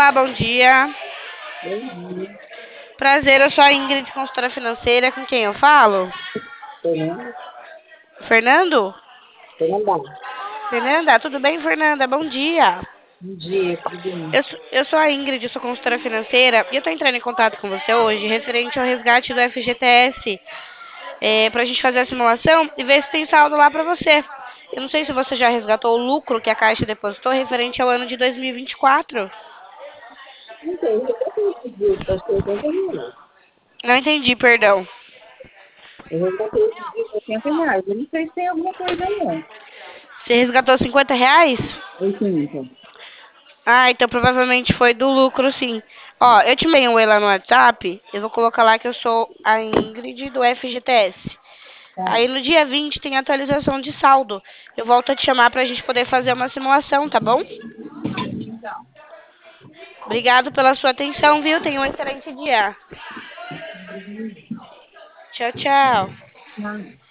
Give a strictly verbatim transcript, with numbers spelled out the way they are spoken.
Olá, bom dia. Bom dia, Prazer, eu sou a Ingrid, consultora financeira. Com quem eu falo? Fernanda. Fernando? Fernanda, Fernanda, tudo bem, Fernanda? Bom dia. bom dia, tudo bem? Eu, sou- eu sou a Ingrid, eu sou consultora financeira e eu tô entrando em contato com você hoje referente ao resgate do F G T S, é, pra gente fazer a simulação e ver se tem saldo lá pra você. Eu não sei se você já resgatou o lucro que a Caixa depositou referente ao ano de dois mil e vinte e quatro. Então, eu resgatei esses dias, acho que oitenta reais. Não entendi, perdão. Eu resgatei esses dias oitenta reais. Eu não sei se tem alguma coisa não. Você resgatou cinquenta reais? oitenta. Ah, então provavelmente foi do lucro, sim. Ó, eu te mandei um oi lá no WhatsApp. Eu vou colocar lá que eu sou a Ingrid do F G T S. Tá, Aí no dia vinte tem atualização de saldo. Eu volto a te chamar pra gente poder fazer uma simulação, tá bom? então. Obrigado pela sua atenção, viu? Tenha um excelente dia. Tchau, tchau. Tá.